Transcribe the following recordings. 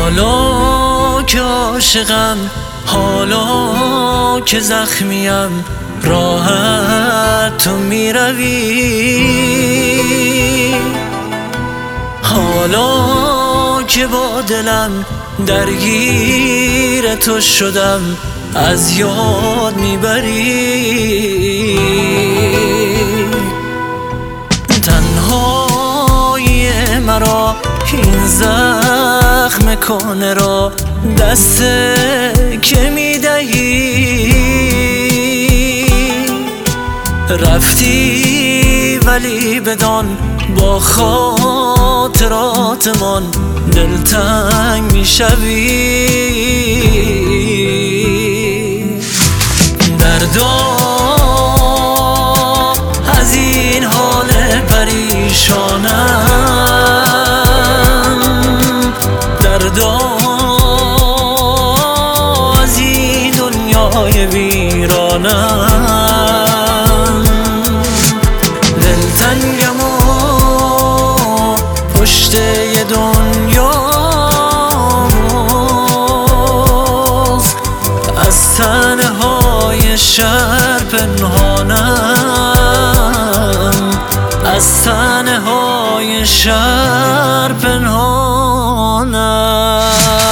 حالا که عاشقم، حالا که زخمیم، راحت تو میروی. حالا که با دلم درگیر تو شدم، از یاد میبری. تنهایی مرا این زخم کهنه را دست که میدهی. رفتی ولی بدان با خاطراتمان دلتنگ میشوی. دردا از این حال پریشانم، دردا از این دنیای ویرانم. دلتنگم و پشت یه دنیاست، از تنهای شهر پنهانم، از تنهای شهر پنهانم.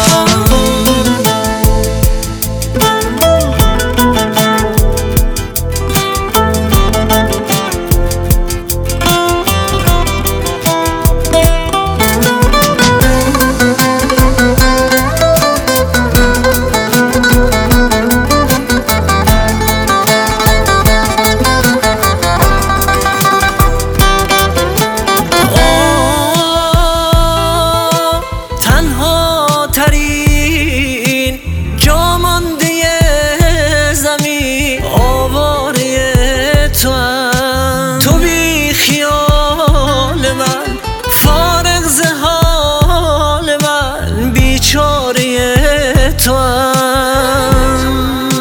ترین جا مانده زمین آواره تو هم، تو بی خیال من، فارغ ز حال من، بیچاره تو هم.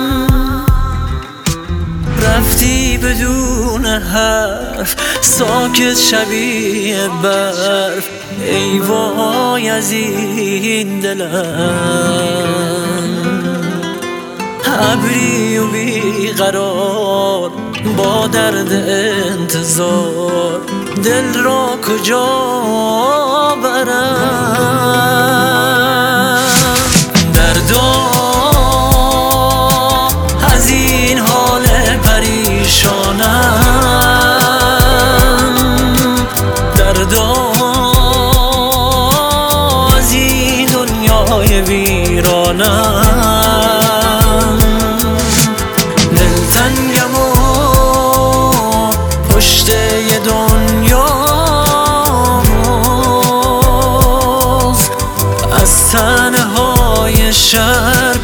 رفتی بدون حرف ساکت شبیه برف، ای وای از این دلم. ابری و بیقرار با درد انتظار، دل را کجا برم. دردا از این حال پریشانم، دردا از این دنیای ویرانم. دلتنگم و پشت یه دنیاست، از تنهای شهر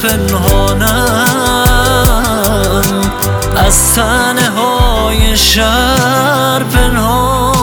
پنهانم، از تنهای شهر پنهانم.